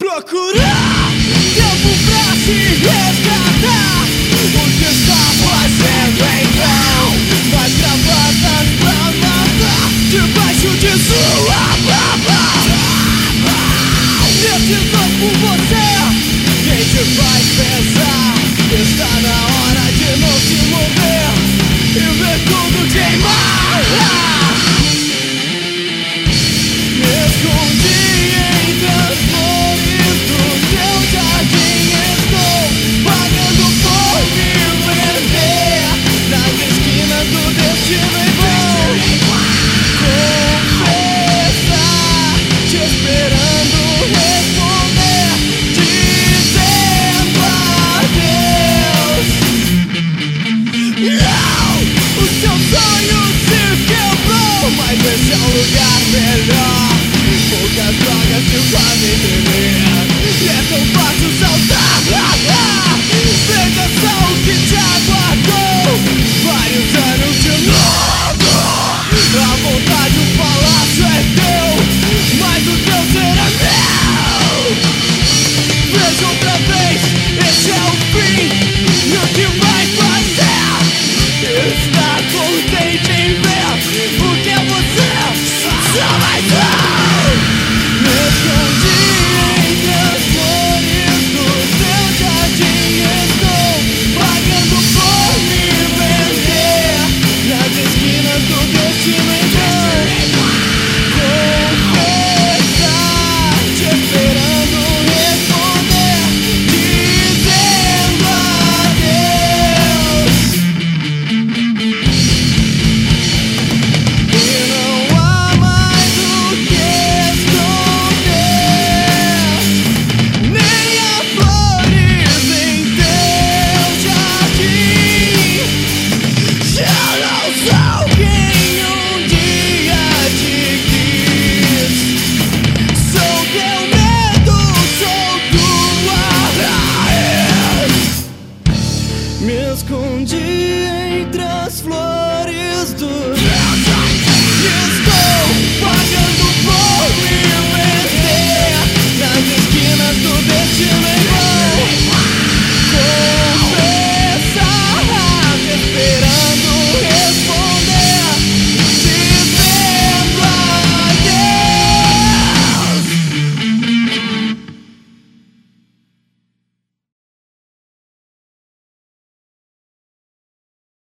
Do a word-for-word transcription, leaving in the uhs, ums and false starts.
procurar tempo pra se resgatar. O que está fazendo então? Vai travadas pra matar debaixo de sua baba. Decisão por você, quem te faz pensar? Está na hora de não se mover e ver tudo queimar. Me escondi em transformes do seu jardim. Estou pagando por me perder nas esquinas do destino em vão. Confessar, te esperando responder, dizendo adeus. Não, o seu sonho se quebrou, mas esse é um lugar melhor. Poucas drogas e